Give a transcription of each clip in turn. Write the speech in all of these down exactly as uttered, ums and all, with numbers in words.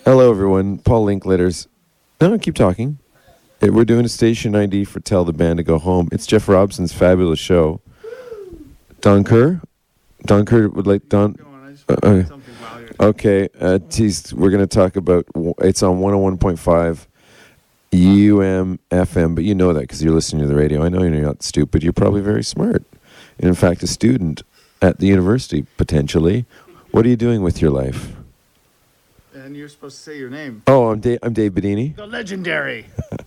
Hello, everyone. Paul Linkletter's. No, keep talking. It, we're doing a station I D for Tell the Band to Go Home. It's Jeff Robson's fabulous show. Don Kerr? Don Kerr would like... Don... Uh, uh, okay, uh, geez, we're going to talk about... It's on one oh one point five U M F M, but you know that because you're listening to the radio. I know you're not stupid. You're probably very smart. And in fact, a student at the university, potentially. What are you doing with your life? And you're supposed to say your name. Oh, I'm Dave, I'm Dave Bedini. The legendary.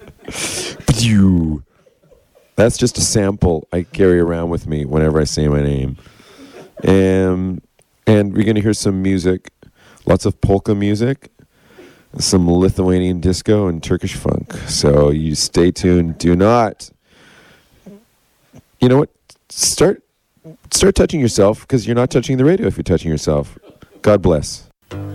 That's just a sample I carry around with me whenever I say my name. Um, and we're going to hear some music, lots of polka music, some Lithuanian disco and Turkish funk. So you stay tuned. Do not, you know what, start, start touching yourself because you're not touching the radio if you're touching yourself. God bless.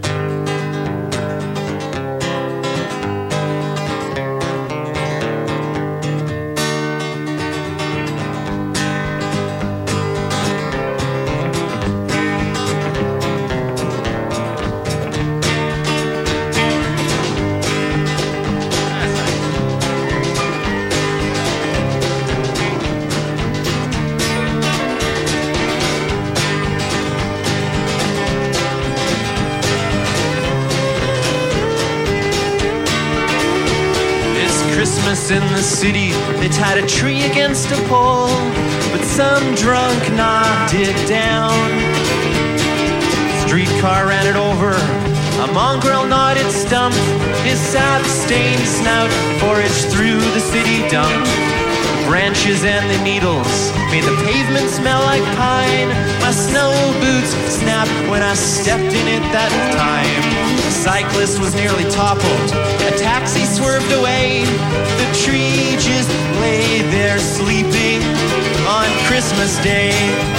In the city, they tied a tree against a pole, but some drunk knocked it down. Streetcar ran it over, a mongrel gnawed its stump, his sap-stained snout foraged through the city dump. The branches and the needles made the pavement smell like pine. My snow boots snapped when I stepped in it that time. A cyclist was nearly toppled, a taxi swerved away. The tree just lay there sleeping on Christmas Day.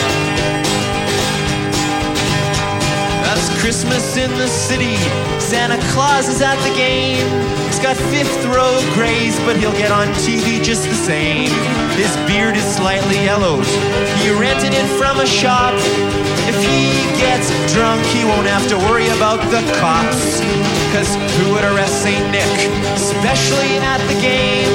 That's Christmas in the city. Santa Claus is at the game. He's got fifth row grays, but he'll get on T V just the same. His beard is slightly yellowed. He rented it from a shop. If he gets drunk, he won't have to worry about the cops. Cause who would arrest Saint Nick, especially at the game?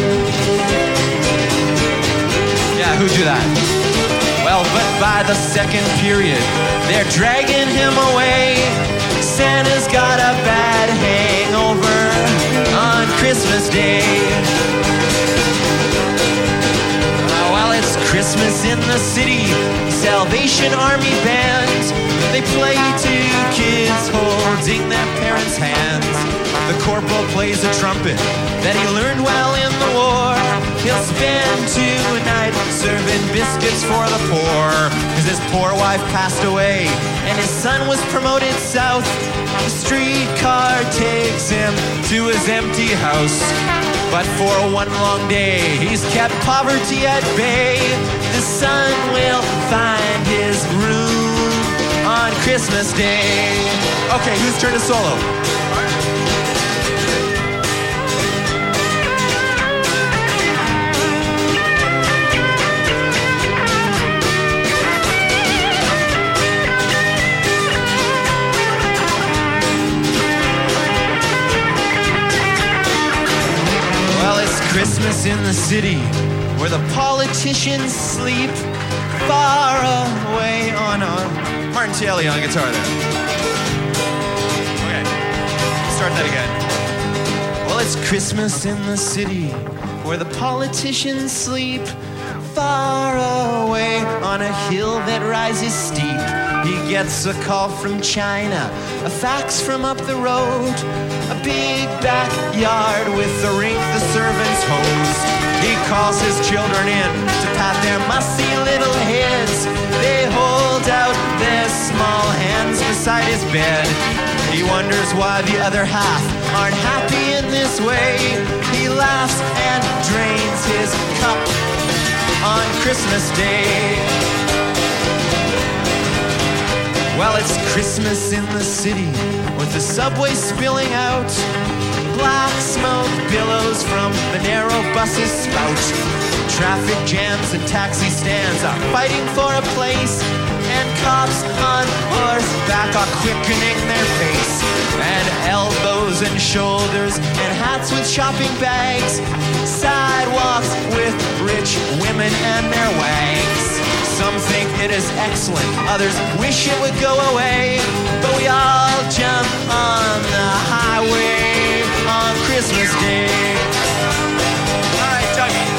Yeah, who'd do that? Well, but by the second period, they're dragging him away. Santa's got a bad hangover on Christmas Day. Uh, while it's Christmas in the city, Salvation Army band, they play to kids holding their parents' hands. The corporal plays a trumpet that he learned while in the war. He'll spend two nights serving biscuits for the poor, cause his poor wife passed away and his son was promoted south. The streetcar takes him to his empty house, but for one long day he's kept poverty at bay. The son will find his room on Christmas Day. Okay, whose turn to solo? Christmas in the city, where the politicians sleep far away on a... Martin Tielli on guitar there. Okay, start that again. Well, it's Christmas in the city, where the politicians sleep far away on a hill that rises steep. He gets a call from China, a fax from up the road, a big backyard with a rink the servants host. He calls his children in to pat their mussy little heads. They hold out their small hands beside his bed. He wonders why the other half aren't happy in this way. He laughs and drains his cup on Christmas Day. Well, it's Christmas in the city, with the subway spilling out. Black smoke billows from the narrow bus's spout. Traffic jams and taxi stands are fighting for a place, and cops on horseback are quickening their pace, and elbows and shoulders and hats with shopping bags, sidewalks with rich women and their wags. Some think it is excellent, others wish it would go away, but we all jump on the highway on Christmas Day. All right, Dougie.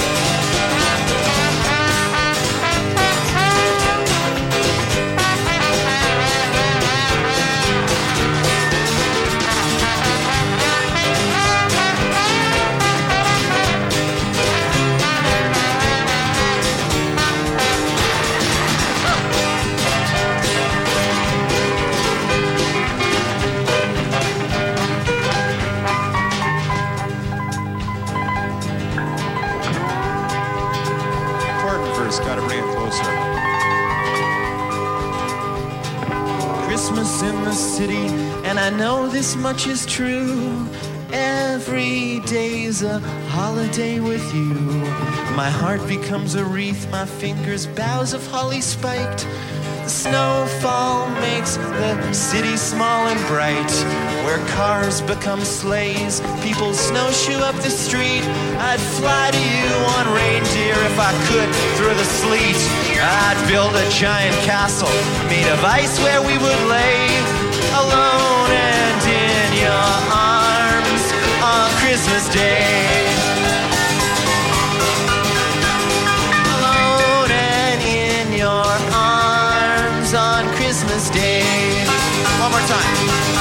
Gotta bring it closer. Christmas in the city, and I know this much is true. Every day's a holiday with you. My heart becomes a wreath, my fingers boughs of holly spiked. The snowfall makes the city small and bright, where cars become sleighs, people snowshoe up the street. I'd fly to you on reindeer if I could through the sleet. I'd build a giant castle made of ice where we would lay, alone and in your arms on Christmas Day. Alone and in your arms on Christmas Day. One more time.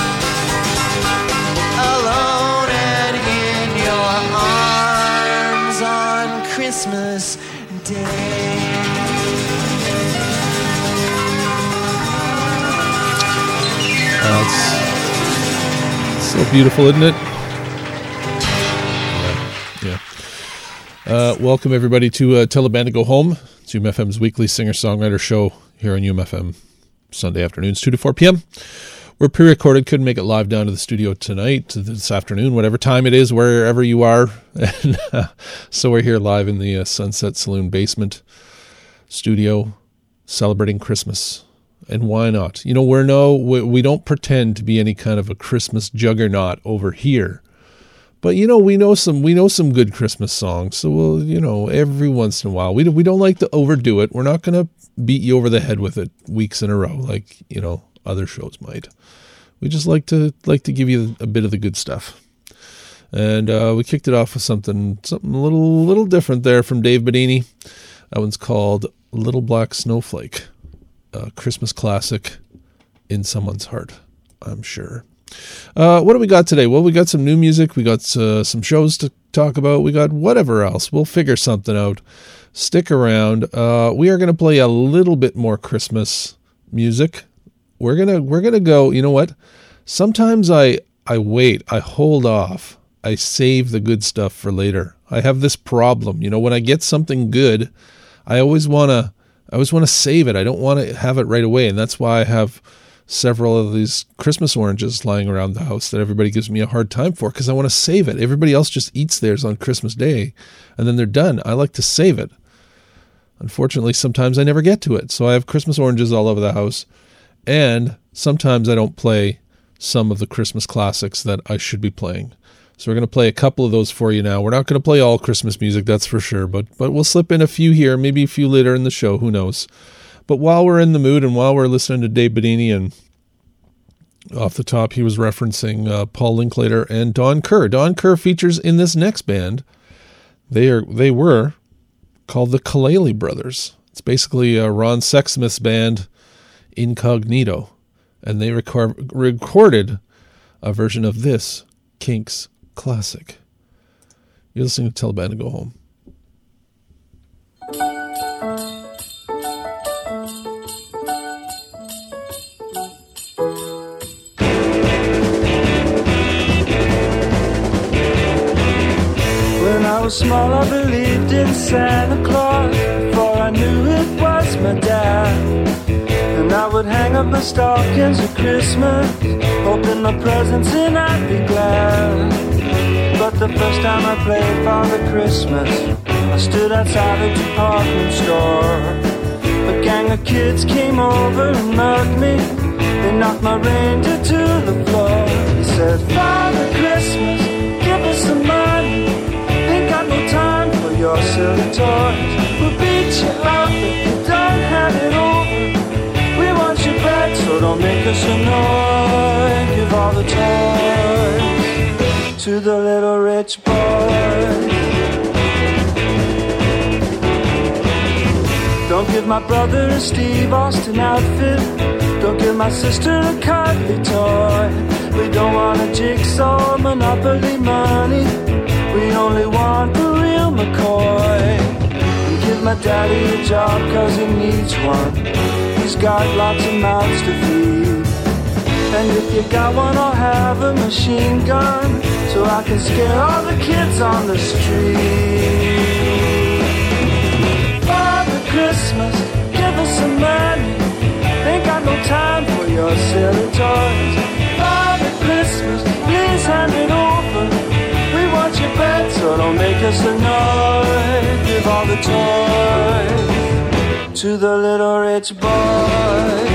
Alone and in your arms on Christmas Day. Uh, it's so beautiful, isn't it? Yeah. yeah. Uh, welcome, everybody, to uh, Tell the Band to Go Home. It's U M F M's weekly singer-songwriter show here on U M F M, Sunday afternoons, two to four p.m. We're pre-recorded, couldn't make it live down to the studio tonight, this afternoon, whatever time it is, wherever you are. And, uh, so we're here live in the uh, Sunset Saloon basement studio, celebrating Christmas. And why not? You know, we're no, we, we don't pretend to be any kind of a Christmas juggernaut over here. But, you know, we know some we know some good Christmas songs. So, we'll, you know, every once in a while, we, we don't like to overdo it. We're not going to beat you over the head with it weeks in a row like, you know, other shows might. We just like to like to give you a bit of the good stuff. And uh, we kicked it off with something something a little little different there from Dave Bedini. That one's called Little Black Snowflake. A Christmas classic in someone's heart, I'm sure. Uh, what do we got today? Well, we got some new music. We got uh, some shows to talk about. We got whatever else. We'll figure something out. Stick around. Uh, we are going to play a little bit more Christmas music. We're gonna we're gonna go. You know what? Sometimes I I wait. I hold off. I save the good stuff for later. I have this problem. You know, when I get something good, I always wanna I always want to save it. I don't want to have it right away, and that's why I have several of these Christmas oranges lying around the house that everybody gives me a hard time for, because I want to save it. Everybody else just eats theirs on Christmas Day, and then they're done. I like to save it. Unfortunately, sometimes I never get to it, so I have Christmas oranges all over the house, and sometimes I don't play some of the Christmas classics that I should be playing. So we're going to play a couple of those for you now. We're not going to play all Christmas music, that's for sure, but but we'll slip in a few here, maybe a few later in the show, who knows. But while we're in the mood and while we're listening to Dave Bedini, and off the top he was referencing uh, Paul Linklater and Don Kerr. Don Kerr features in this next band. They are they were called the Kalele Brothers. It's basically uh, Ron Sexsmith's band Incognito, and they record, recorded a version of this Kinks classic. You're listening to Tell the Band to Go Home. When I was small, I believed in Santa Claus before I knew it was my dad. And I would hang up my stockings at Christmas, open my presents and I'd be glad. But the first time I played Father Christmas, I stood outside a department store, began gang of kids came over and mugged me. They knocked my reindeer to the floor. They said, Father Christmas, give us some money. Ain't got no time for your silly toys. We'll beat you up if you don't hand it over. We want you back, so don't make us annoyed. Give all the toys to the little rich boy. Don't give my brother a Steve Austin outfit. Don't give my sister a cuddly toy. We don't want a jigsaw Monopoly money. We only want the real McCoy. We give my daddy a job cause he needs one. He's got lots of mouths to feed. And if you got one, I'll have a machine gun so I can scare all the kids on the street. Father Christmas, give us some money. Ain't got no time for your silly toys. Father Christmas, please hand it over. We want you back, so don't make us annoyed. Give all the toys to the little rich boy.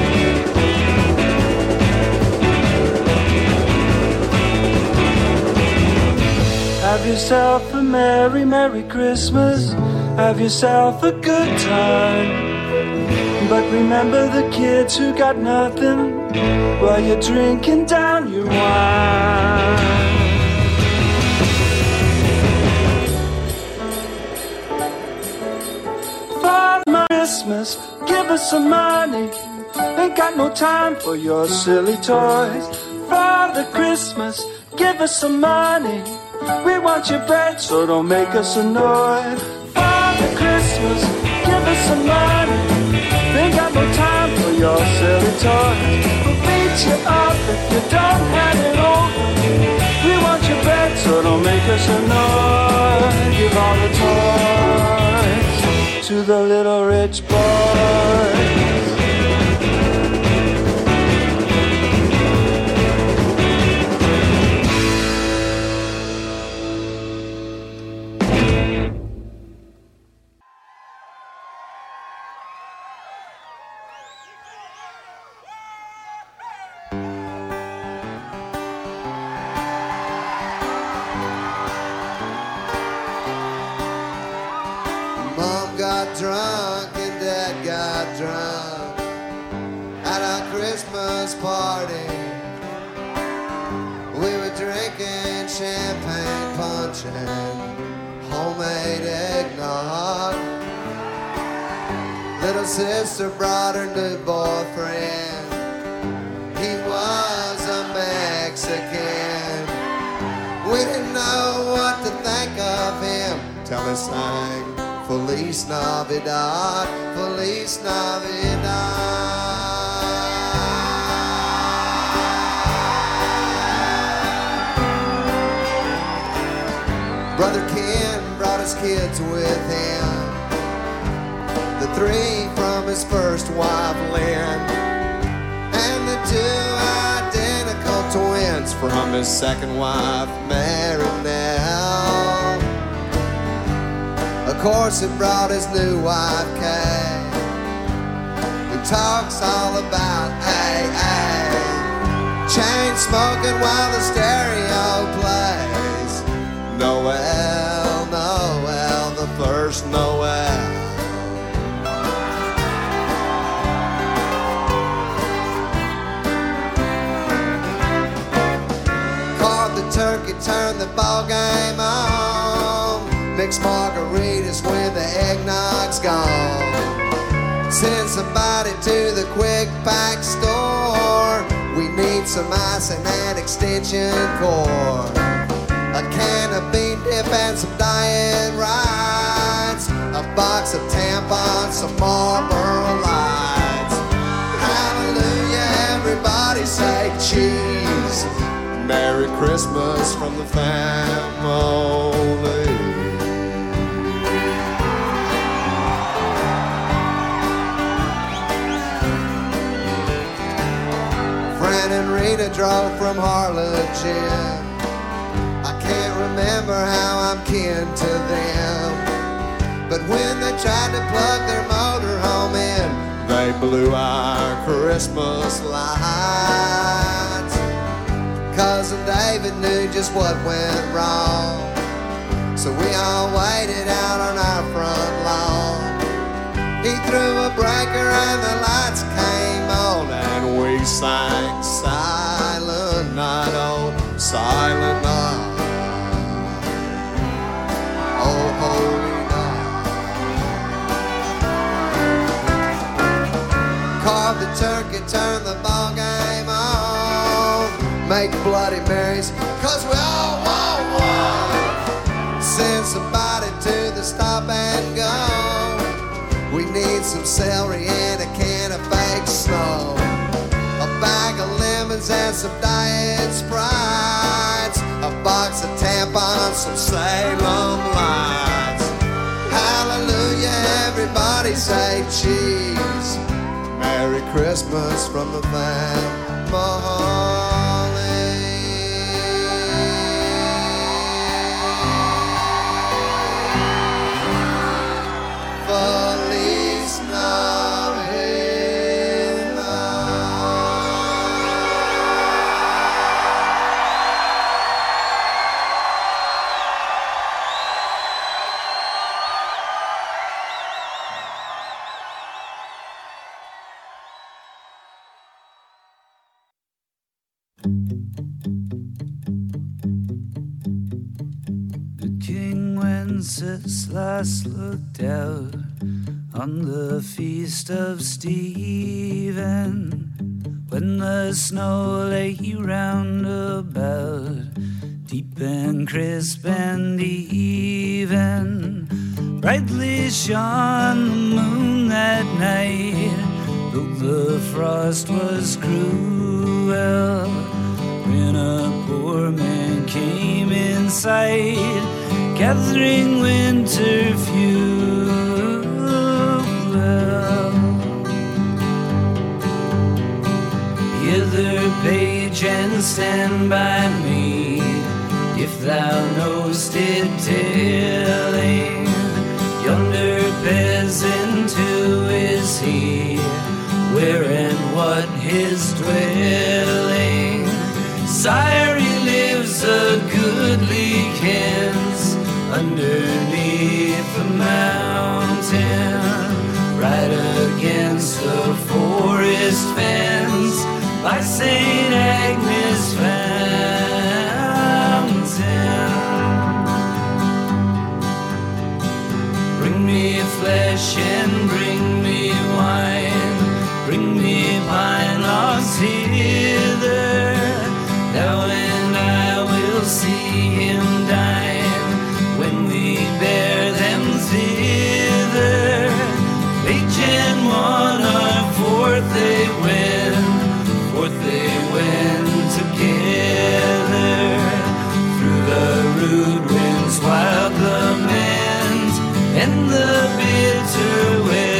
Have yourself a merry, merry Christmas. Have yourself a good time. But remember the kids who got nothing while you're drinking down your wine. Father Christmas, give us some money. Ain't got no time for your silly toys. Father Christmas, give us some money. We want your bread, so don't make us annoyed. Father Christmas, give us some money. Ain't got no time for your silly toys. We'll beat you up if you don't hand it over. We want your bread, so don't make us annoyed. Give all the toys to the little rich boy. Drunk and Dad got drunk at our Christmas party. We were drinking champagne punch and homemade eggnog. Little sister brought her new boyfriend. He was a Mexican. We didn't know what to think of him till he sang Feliz Navidad, Feliz Navidad. Brother Ken brought his kids with him, the three from his first wife Lynn, and the two identical twins from his second wife Marinelle. Of course, he brought his new wife, Kay, who talks all about A A, chain smoking while the stereo plays Noel, Noel, the first Noel. Caught the turkey, turned the ball game on. Mix margaritas when the eggnog's gone. Send somebody to the quick pack store. We need some icing and extension cord. A can of bean dip and some diet rides. A box of tampons, some Marlboro Lights. Hallelujah, everybody say cheese. Merry Christmas from the family. Fran and Rita drove from Harlingen. I can't remember how I'm kin to them, but when they tried to plug their motorhome in, they they blew our Christmas lights. Cousin David knew just what went wrong, so we all waited out on our front lawn. He threw a breaker and the lights came on, and we sang Silent Night, oh, Silent Night, oh, holy night. Carve the turkey, turn the ball game on, make Bloody Marys, cause we all want one. Send somebody to the stop and go. We need some celery and a can of fake snow, a bag of lemons and some Diet Sprites, a box of tampons, some Salem Lights. Hallelujah, everybody say cheese. Merry Christmas from the family. Feliz Navidad. The king Wenceslas looked out on the feast of Stephen, when the snow lay round about, deep and crisp and even. Brightly shone the moon that night, though the frost was cruel, when a poor man came in sight, gathering winter fuel. Hither, page, and stand by me, if thou know'st it telling. Yonder peasant, who is he? Where and what his dwelling? Sire, he lives a goodly kens underneath the mountain, right against the forest fence, by Saint Agnes fountain. Bring me flesh and bring me wine, bring me pine logs hither, thou and I will see him dine, when we bear them thither. Page and monarch, forth they went, forth they went together, through the rude wind's wild lament, and the bitter weather.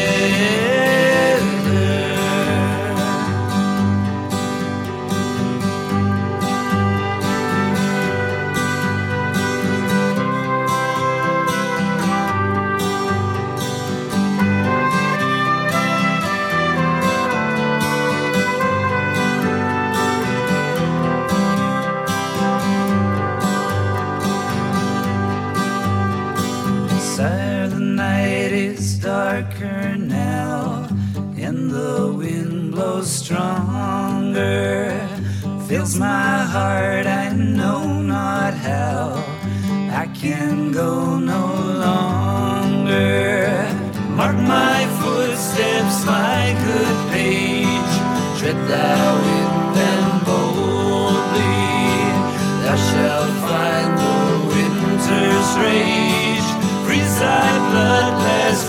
Sire, the night is darker now, and the wind blows stronger. Fills my heart, I know not how, I can go no longer. Mark my footsteps, my good page, tread thou in them boldly. Thou shalt find the winter's rage freeze thy bloodless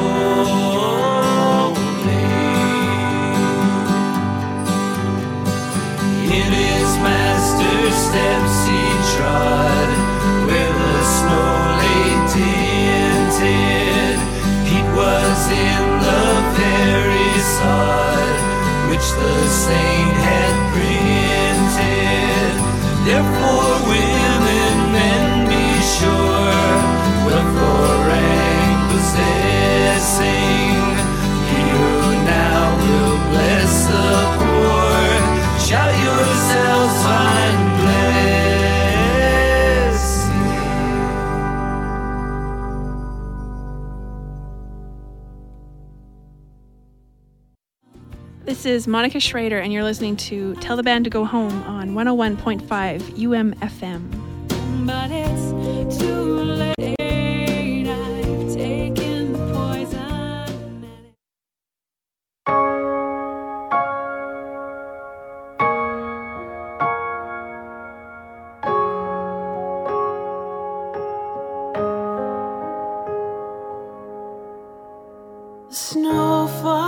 coldly. In his master's steps he trod, where the snow lay tinted. Heat was in the very sod, which the saint had printed. Therefore, women, men, be sure, wealth or rank possessing, he who This is Monica Schrader, and you're listening to Tell the Band to Go Home on one oh one point five U M F M. But it's too late. I've taken the poison. Snow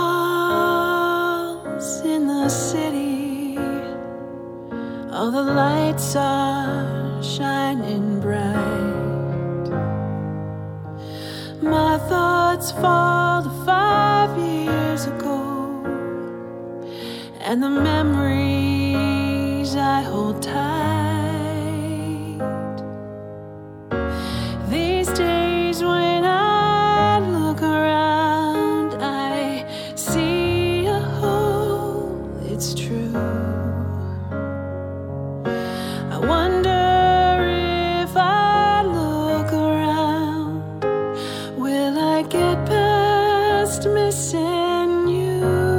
falls in the city. All the lights are shining bright. My thoughts fall to five years ago, and the memories I hold tight. These days when I look around, I see a hole, it's true. I wonder if I look around, will I get past missing you?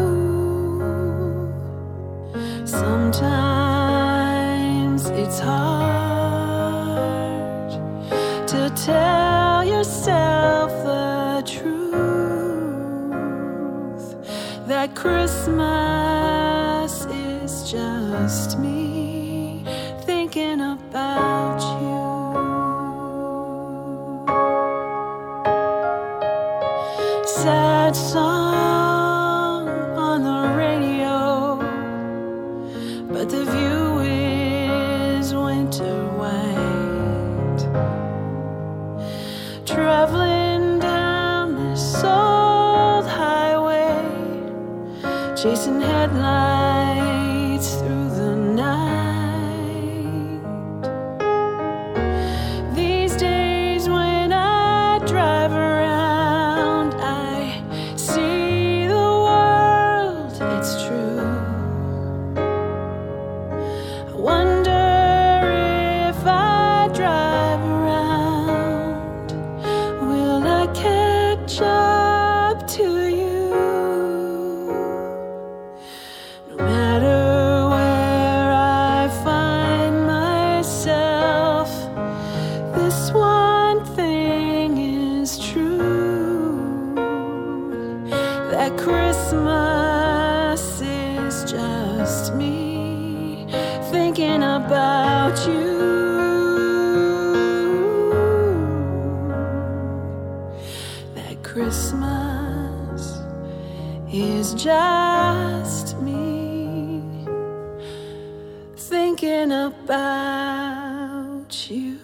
Sometimes it's hard to tell yourself the truth, that Christmas is just me thinking about you. Sad song on the radio, but the view is winter white. Traveling down this old highway, chasing headlights through the night. These days when I drive around, I see the world, it's true. I wonder if I drive around, will I catch up to you? No matter where I find myself, this one thing is true, that Christmas is just me thinking about you. That Christmas is just me thinking about you.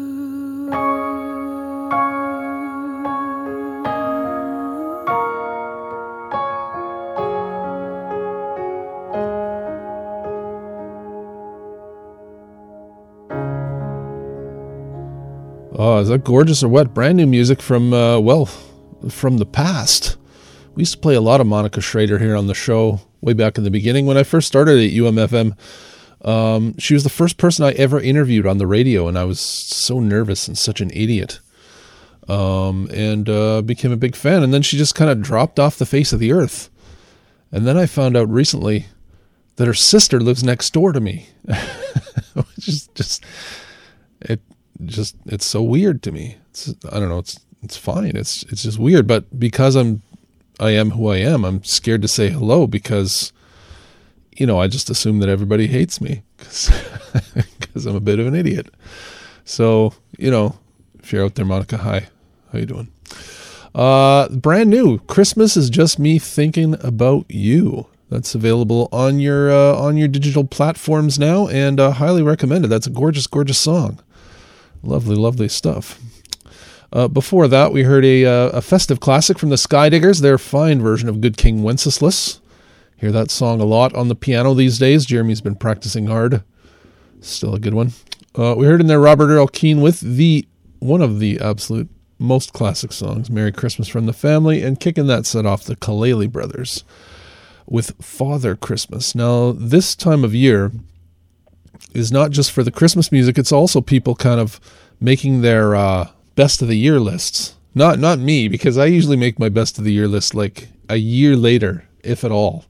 Oh, is that gorgeous or what? Brand new music from, uh, well, from the past. We used to play a lot of Monica Schrader here on the show way back in the beginning. When I first started at U M F M, um, she was the first person I ever interviewed on the radio, and I was so nervous and such an idiot. Um, and uh, became a big fan. And then she just kind of dropped off the face of the earth. And then I found out recently that her sister lives next door to me. just, just, it just, it's so weird to me. It's, I don't know. It's, it's fine. It's, it's just weird. But because I'm, I am who I am, I'm scared to say hello because, you know, I just assume that everybody hates me because I'm a bit of an idiot. So, you know, if you're out there, Monica, hi. How you doing? Uh, brand new. Christmas is just me thinking about you. That's available on your uh, on your digital platforms now, and uh, highly recommended. That's a gorgeous, gorgeous song. Lovely, lovely stuff. Uh, before that, we heard a uh, a festive classic from the Skydiggers, their fine version of Good King Wenceslas. Hear that song a lot on the piano these days. Jeremy's been practicing hard. Still a good one. Uh, we heard in there Robert Earl Keen with the one of the absolute most classic songs, Merry Christmas from the Family, and kicking that set off, the Kalele Brothers with Father Christmas. Now, this time of year is not just for the Christmas music, it's also people kind of making their uh, best of the year lists. Not not me, because I usually make my best of the year list like a year later, if at all.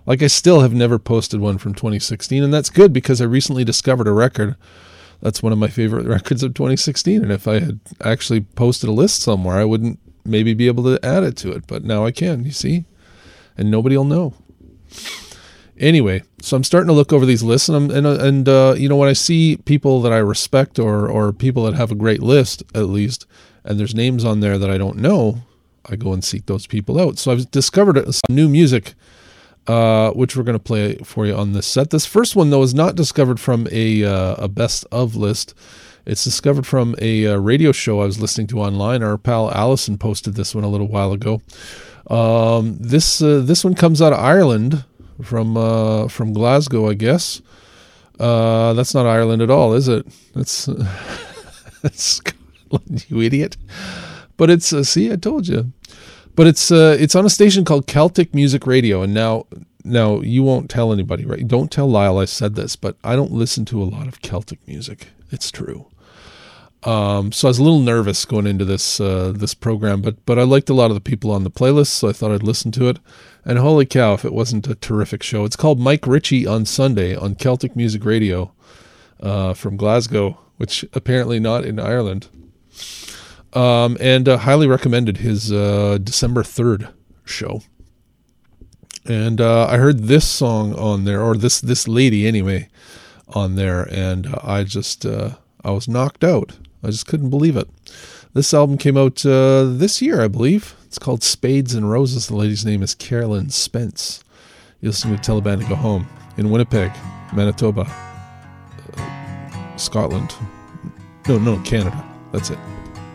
Like, I still have never posted one from twenty sixteen, and that's good because I recently discovered a record that's one of my favorite records of twenty sixteen, and if I had actually posted a list somewhere, I wouldn't maybe be able to add it to it, but now I can, you see? And nobody will know. Anyway, so I'm starting to look over these lists, and I'm, and, uh, and uh, you know, when I see people that I respect or or people that have a great list, at least, and there's names on there that I don't know, I go and seek those people out. So I've discovered some new music, uh, which we're going to play for you on this set. This first one, though, is not discovered from a uh, a best of list. It's discovered from a uh, radio show I was listening to online. Our pal Allison posted this one a little while ago. Um, this uh, this one comes out of Ireland, from uh, from Glasgow, I guess. Uh, that's not Ireland at all, is it? That's, that's Scotland, you idiot. But it's uh, see, I told you. But it's uh, it's on a station called Celtic Music Radio, and now now you won't tell anybody, right? Don't tell Lyle I said this, but I don't listen to a lot of Celtic music. It's true. Um, so I was a little nervous going into this uh, this program, but but I liked a lot of the people on the playlist, so I thought I'd listen to it. And holy cow, if it wasn't a terrific show. It's called Mike Ritchie on Sunday on Celtic Music Radio uh, from Glasgow, which apparently not in Ireland. Um, and uh, highly recommended his uh, December third show. And uh, I heard this song on there, or this this lady anyway, on there, and uh, I just uh, I was knocked out. I just couldn't believe it. This album came out uh, this year, I believe. It's called Spades and Roses. The lady's name is Carolyn Spence. You're listening to Tell the Band to Go Home in Winnipeg, Manitoba, uh, Scotland. No, no, Canada. That's it.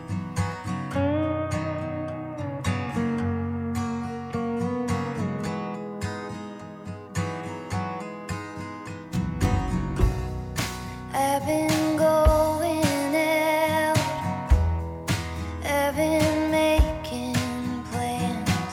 I've been going out, I've been making plans,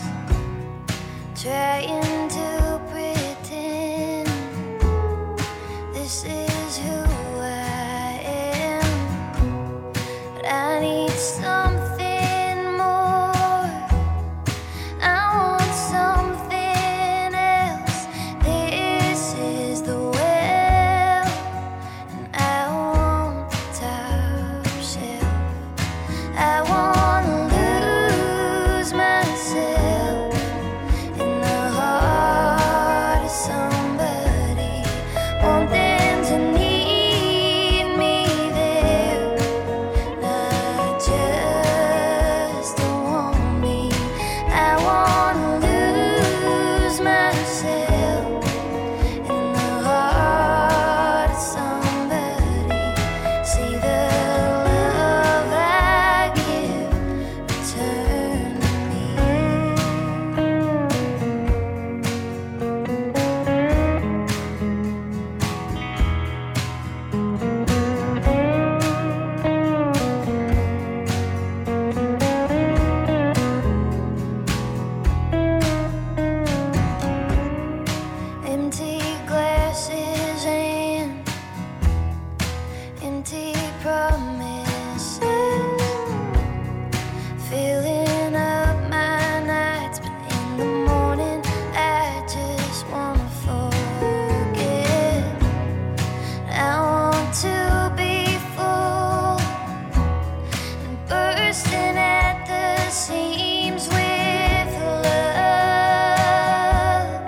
trying to pretend this is who I am, but I need something more, I want something else, this is the well, and I want the top shelf, I want to lose myself in the heart of somebody, want them to need me there, not just to want me, I want to lose myself in the heart of somebody, see the love I give return to me. Empty glasses and empty promises, filling up my nights, but in the morning I just wanna forget. I want to be full and bursting at the seams with love,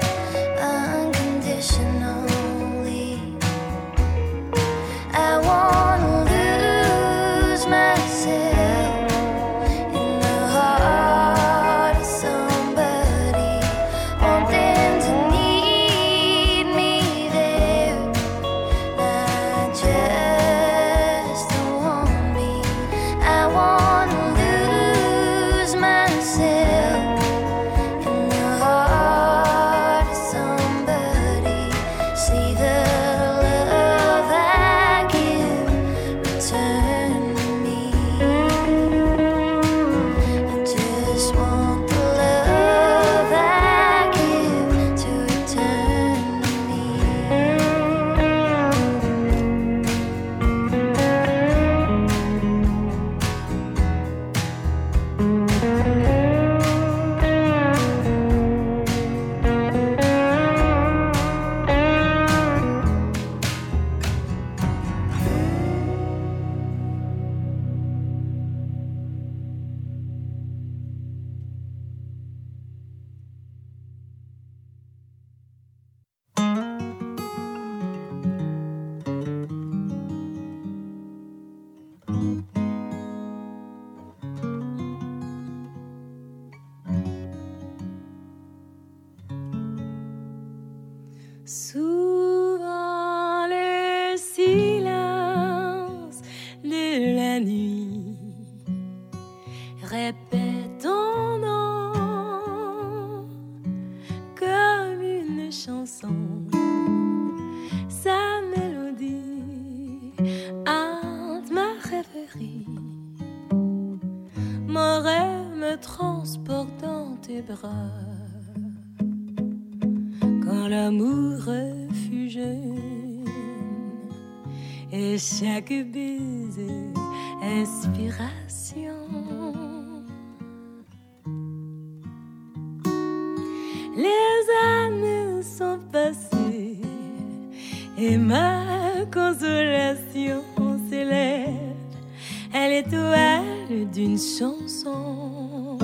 unconditionally. I want to Souvent le silence de la nuit répète ton nom comme une chanson, sa mélodie hante ma rêverie. Mon rêve me transporte dans tes bras. Quand l'amour fut jeune et chaque baiser inspiration. Les années sont passées et ma consolation s'élève à l'étoile d'une chanson.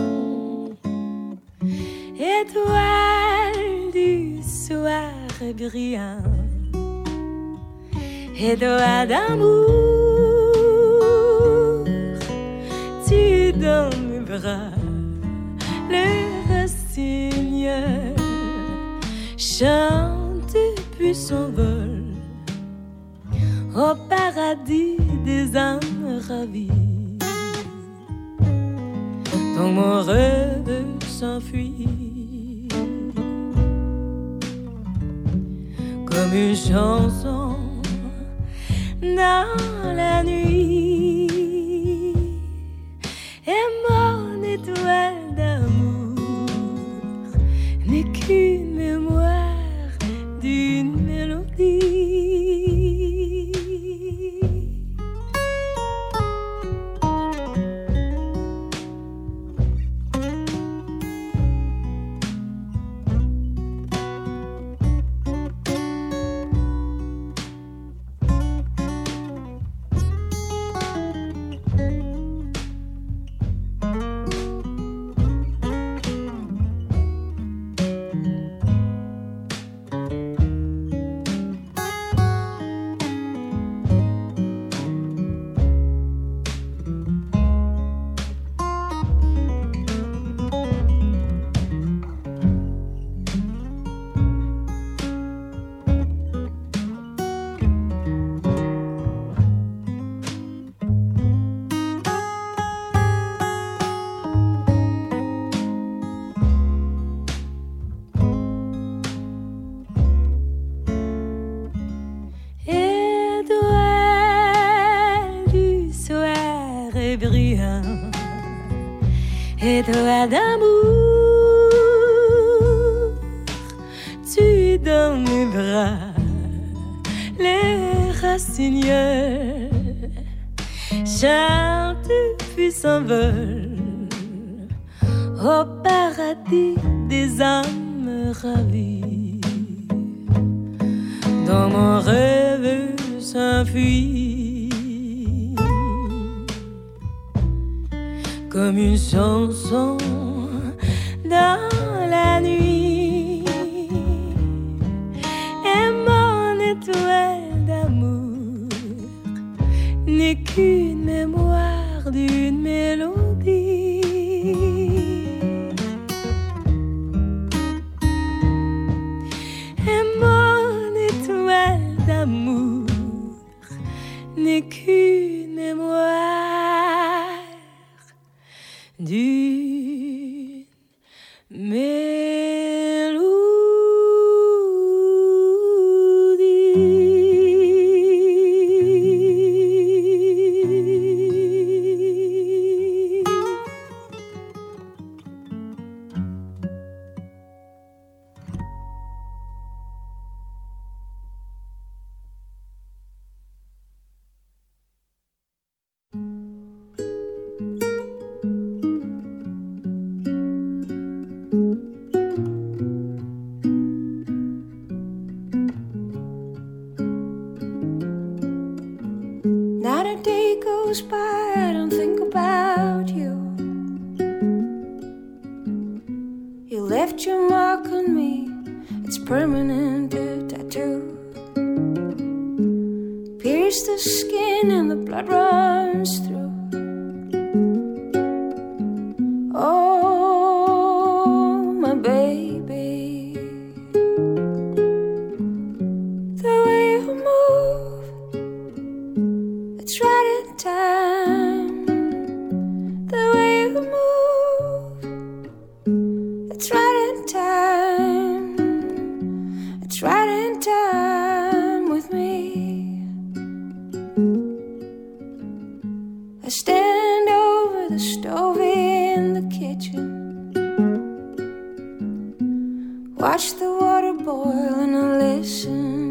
Étoile du soir brillant, étoile d'amour, tu dans mes bras, le rossignol chante puis s'envole au paradis des âmes ravies. Dans mon rêve s'enfuit comme une chanson dans la nuit. Et mon étoile d'amour n'est qu'une mémoire d'une mélodie. Étoile d'amour, tu es dans mes bras, les rossignols chantent puis s'envolent au paradis des âmes ravies. Dans mon rêve s'enfuit comme une chanson dans la nuit. Et mon étoile d'amour n'est qu'une mémoire d'une mélodie. Et mon étoile d'amour n'est qu'une mémoire d'une mélodie. Not a day goes by I don't think about you. You left your mark on me, it's permanent, a tattoo. Pierce the skin and the blood runs through. Oh, my baby, stand over the stove in the kitchen, watch the water boil and I listen.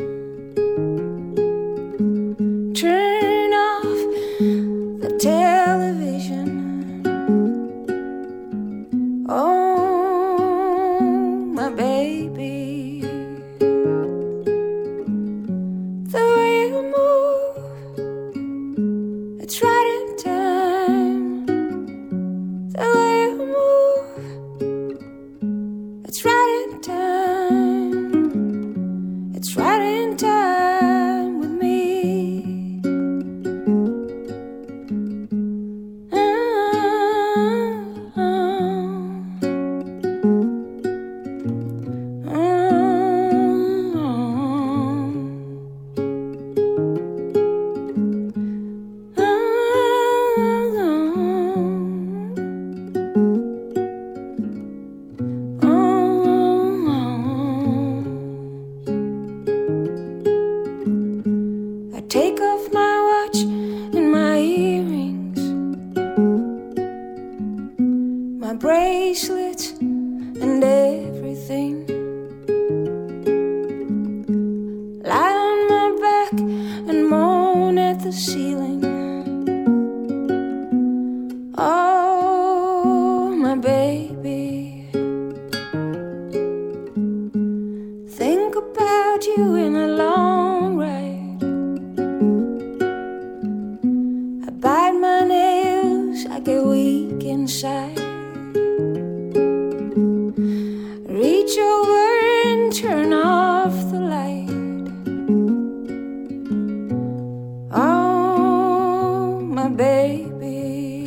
Turn off the television. Oh, my baby, the way you move, it's right in time. The way you move, it's right in time. It's right in time with me. Take off my watch and my earrings, my bracelets and everything. Lie on my back and moan at the ceiling. Oh, my baby, think about you in a long ride. Bite my nails, I get weak inside. Reach over and turn off the light. Oh, my baby,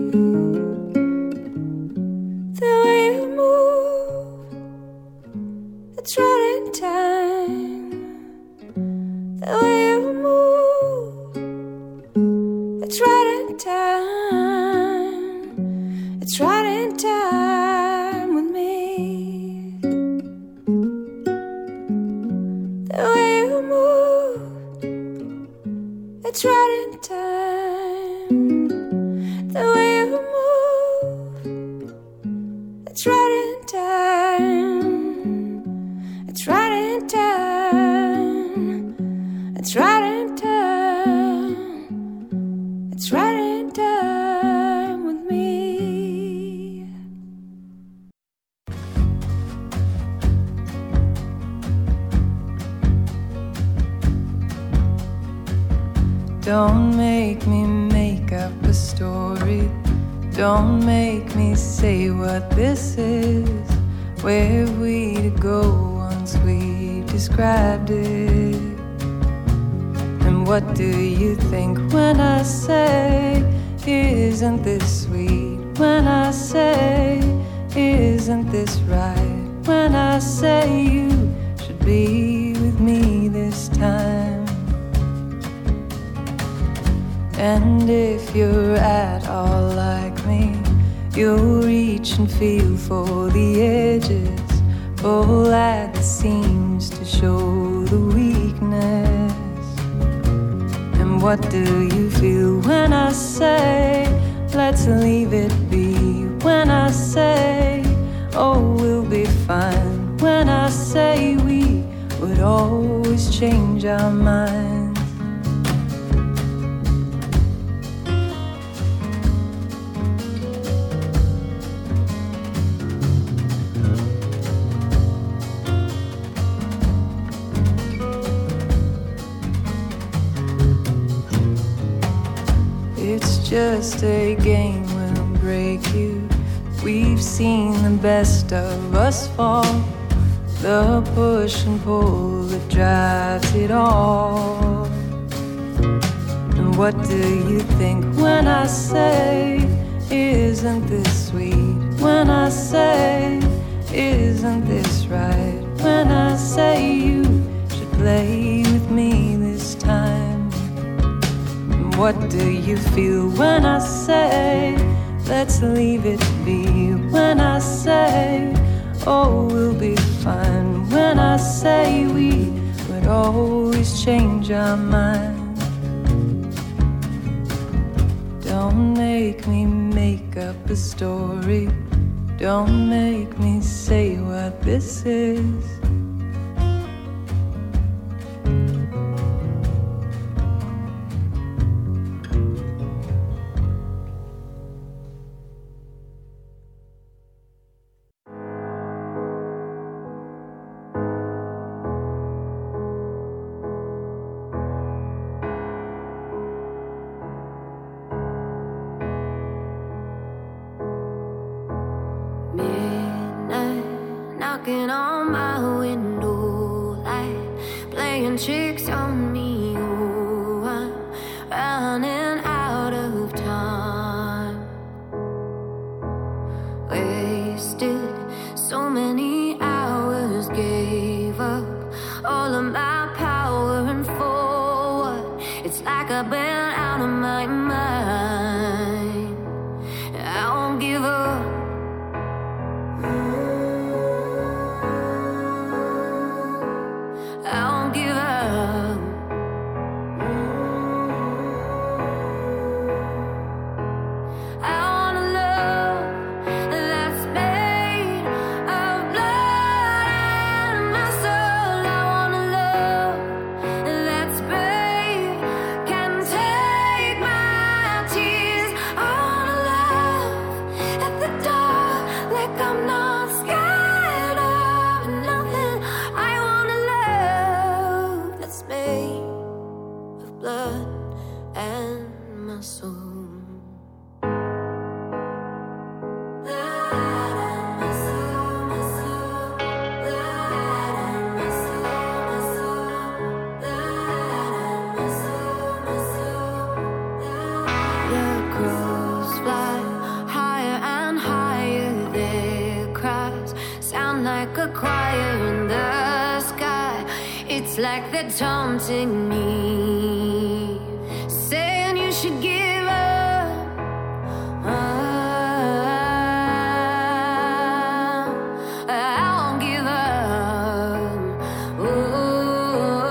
the way you move, it's right in time. The way you move, it's right in time. It's right in time with me. The way you move, it's right in time. The way you move, it's right in time. It's right in time. It's right in time. It's right in time with me. Don't make me make up a story. Don't make me say what this is. Where have we to go once we've described it? And what do you think when I say, isn't this sweet? When I say, isn't this right? When I say you should be with me this time. And if you're at all like me, you'll reach and feel for the edges, pull at the seams to show the weakness. And what do you feel when I say, let's leave it be? When I say, oh, we'll be fine. When I say we would always change our minds. It's just a game, we'll break you. We've seen the best of us fall, the push and pull that drives it all. And what do you think when I say, isn't this sweet? When I say, isn't this right? When I say you should play with me this time. And what do you feel when I say, let's leave it be? When I say, oh, we'll be fine. When I say we would always change our minds. Don't make me make up a story. Don't make me say what this is. Knocking on my window light, playing tricks on me. Oh, I'm running out of time. Wasted so many hours, gave up all of my power, and for what? It's like I've been out of my mind. I won't give up. I won't give up. I want a love that's made of blood and my soul. I want a love that's brave, can take my tears. I want a love at the door, like I'm not scared of nothing. I want a love that's made of blood and my soul. Blood and my soul, my soul. Blood and my soul, my soul. Blood and my soul, my soul. The crows fly higher and higher. Their cries sound like a choir in the sky. It's like they're taunting me, saying you should give up. Ah, I won't give up. Ooh,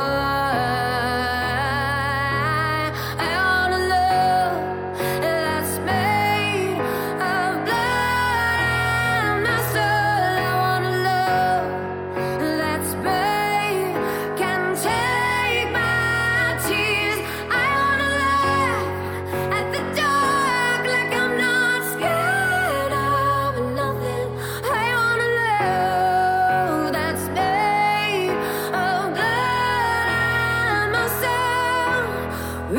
I want a love that's made of blood and my soul. I want a love that's brave, can take my tears. I want a laugh at the dark, like I'm not scared of nothing. I want a love that's made of blood and my soul,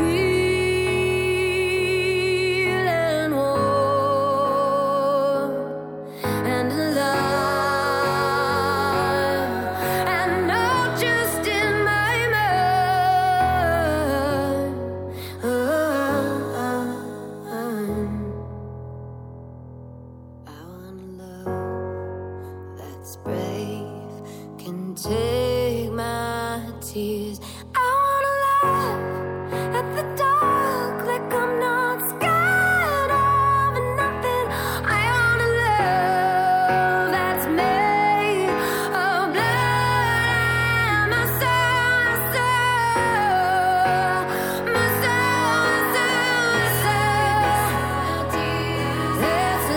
real and warm and alive, and not just in my mind. I want a love that's brave, can take my tears. I want a laugh at the dark, like I'm not scared of nothing. I want a love that's made of blood and my soul, my soul, my soul, my soul, my soul. It's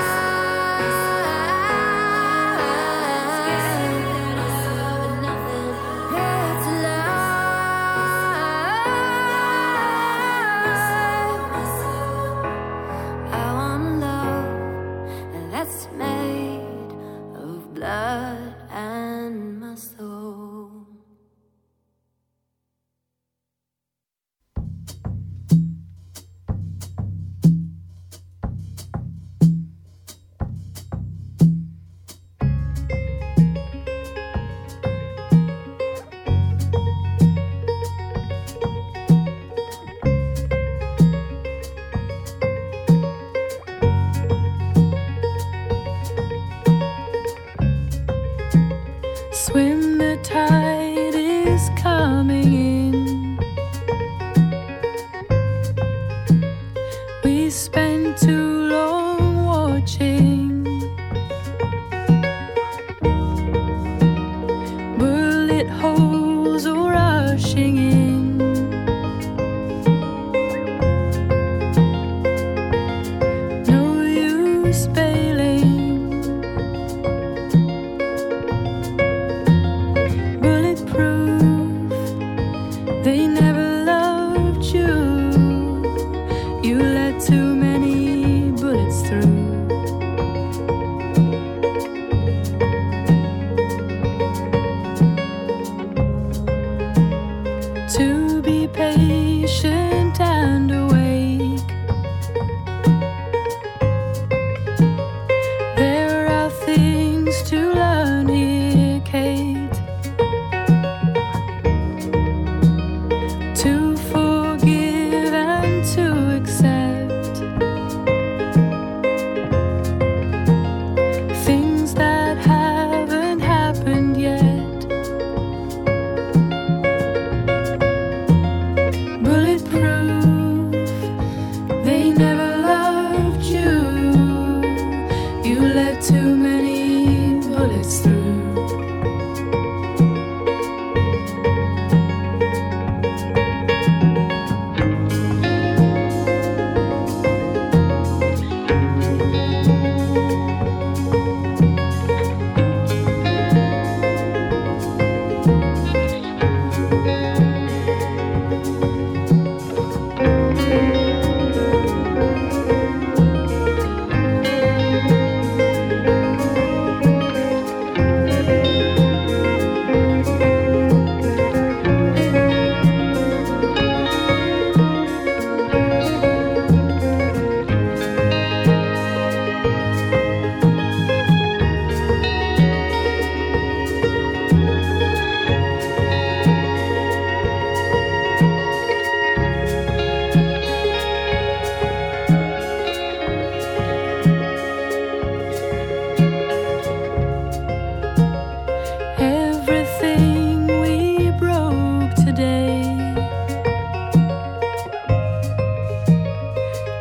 I want a love that's made of blood and my soul. Swim, the tide is coming in. We spent too long watching. Bullet holes are rushing in.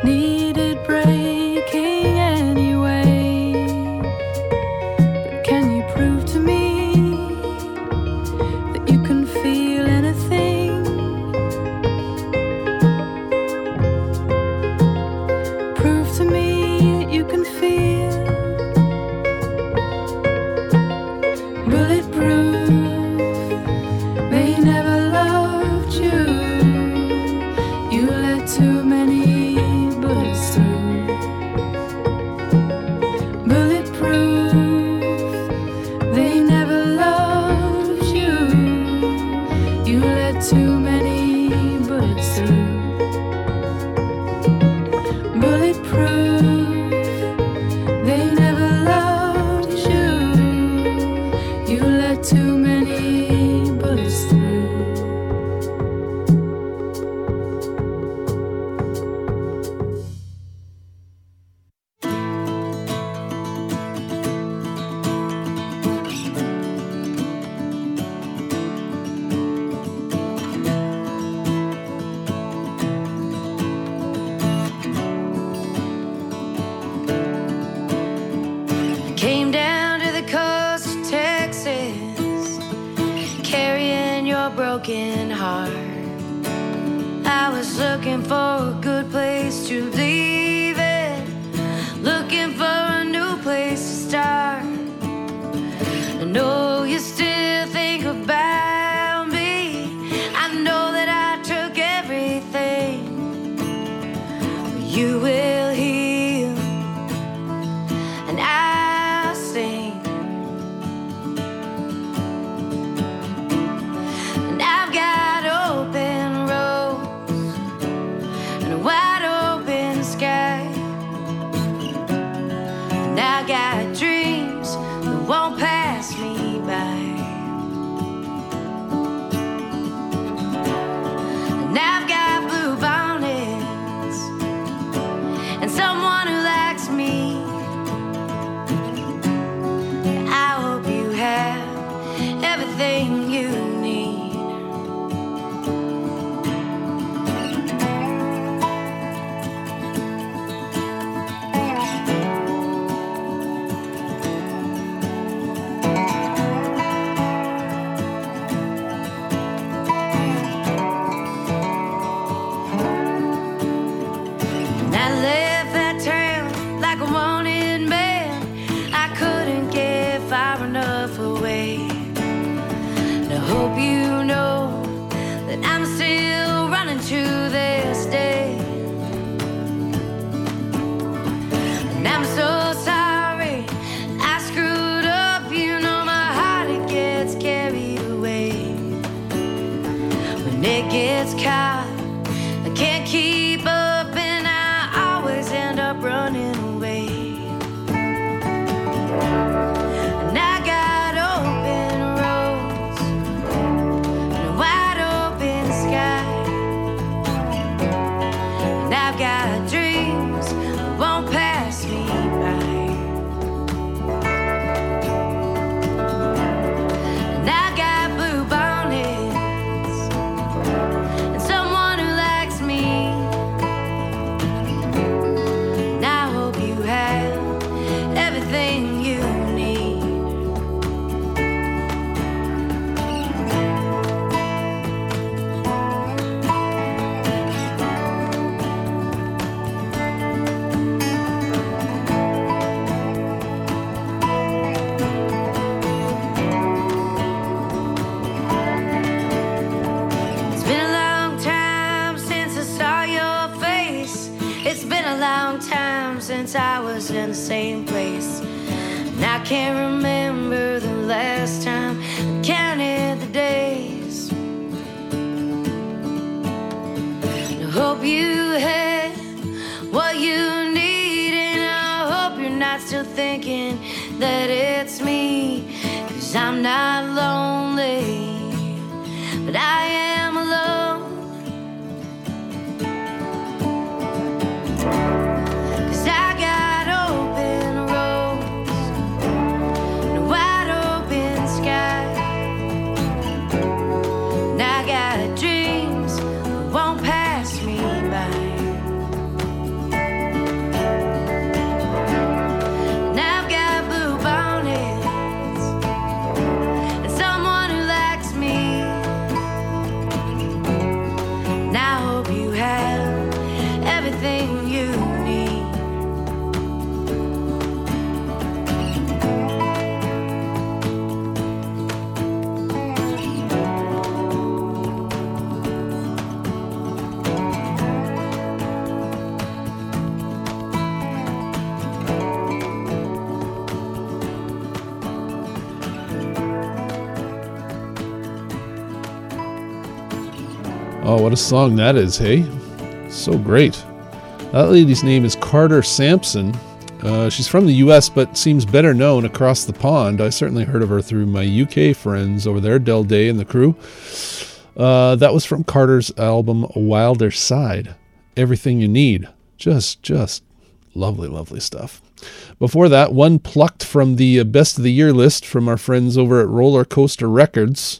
needed breaking anyway. But can you prove to me that you can feel anything? Prove to me that you can feel bulletproof. They never loved you. You let too many bullets through. Bulletproof. They never loved you. You let too many bullets through. Bulletproof. They never loved you. You let too many bullets through. Came down to the coast of Texas, carrying your broken heart. I was looking for a good place to leave it, looking for a new place to start. I know you still think about me. I know that I took everything. You will heal, and I'll sing. And I've got open roads and a wide open sky. And I got dreams that won't pass me by. And I've got blue bonnets and someone who likes me. I hope you have everything you need. And I left that town like a wanted man. I couldn't get far enough away. And I hope you know that I'm still running to this day. And I'm so sorry I screwed up. You know my heart, it gets carried away. When it gets caught, I can't keep up, and I always end up running away. And I got open roads and a wide open sky. And I've got dreams that won't pass me by. And I got blue bonnets and someone who likes me. And I hope you have everything you need. It's been a long time since I saw your face. It's been a long time since I was in the same place. And I can't remember the last time I counted the days. And I hope you had what you need, and I hope you're not still thinking that it's me. 'Cause I'm not lonely, but I am alone. 'Cause I got open roads and a wide open sky. And I got dreams that won't pass me by. everything you need. Oh, what a song that is, hey? So great. That lady's name is Carter Sampson. Uh, she's from the U S, but seems better known across the pond. I certainly heard of her through my U K friends over there, Del Day and the crew. Uh, that was from Carter's album Wilder Side. Everything You Need. Just, just lovely, lovely stuff. Before that, one plucked from the Best of the Year list from our friends over at Roller Coaster Records.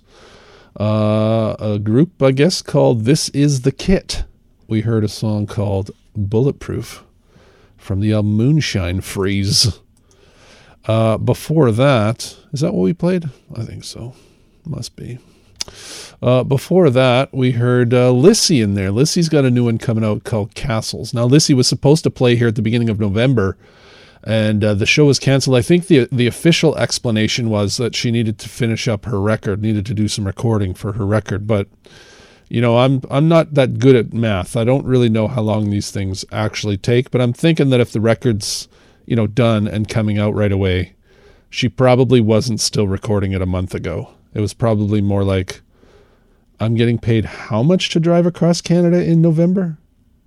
Uh, a group, I guess, called This Is the Kit. We heard a song called Bulletproof from the album Moonshine Freeze. Uh, before that, is that what we played? I think so. Must be. Uh, before that, we heard uh, Lissy in there. Lissy's got a new one coming out called Castles. Now, Lissy was supposed to play here at the beginning of November, and uh, the show was canceled. I think the the official explanation was that she needed to finish up her record, needed to do some recording for her record. But, you know, I'm I'm not that good at math. I don't really know how long these things actually take. But I'm thinking that if the record's, you know, done and coming out right away, she probably wasn't still recording it a month ago. It was probably more like, I'm getting paid how much to drive across Canada in November?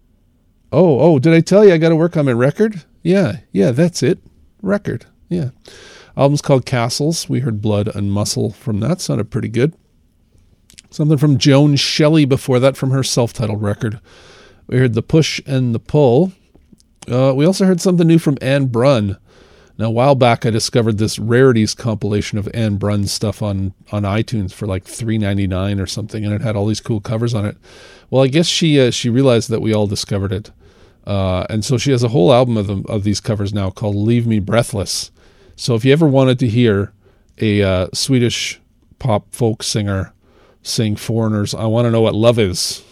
Oh, oh, did I tell you I got to work on my record? Yeah, yeah, that's it. Record, yeah. Album's called Castles. We heard Blood and Muscle from that. Sounded pretty good. Something from Joan Shelley before that from her self-titled record. We heard The Push and the Pull. Uh, we also heard something new from Anne Brunn. Now, a while back, I discovered this rarities compilation of Anne Brunn stuff on, on iTunes for like three ninety-nine or something, and it had all these cool covers on it. Well, I guess she uh, she realized that we all discovered it. Uh, and so she has a whole album of them, of these covers now called Leave Me Breathless. So if you ever wanted to hear a uh, Swedish pop folk singer sing Foreigner's I Want to Know What Love Is,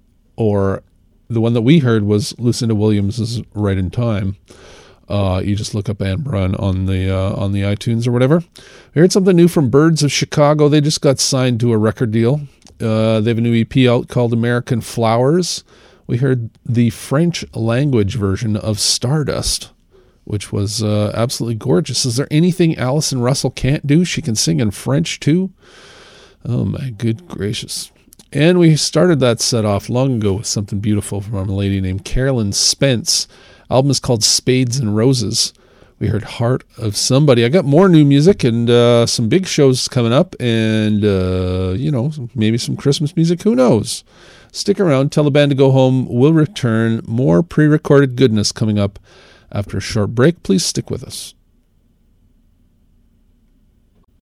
or the one that we heard was Lucinda Williams' Right in Time, uh, you just look up Anne Brunn on the uh, on the iTunes or whatever. We heard something new from Birds of Chicago. They just got signed to a record deal. Uh, they have a new E P out called American Flowers. We heard the French language version of Stardust, which was uh, absolutely gorgeous. Is there anything Alison Russell can't do? She can sing in French too. Oh my good gracious. And we started that set off long ago with something beautiful from a lady named Carolyn Spence. Album is called Spades and Roses. We heard Heart of Somebody. I got more new music and uh, some big shows coming up, and, uh, you know, maybe some Christmas music. Who knows? Stick around. Tell the band to go home. We'll return. More pre-recorded goodness coming up after a short break. Please stick with us.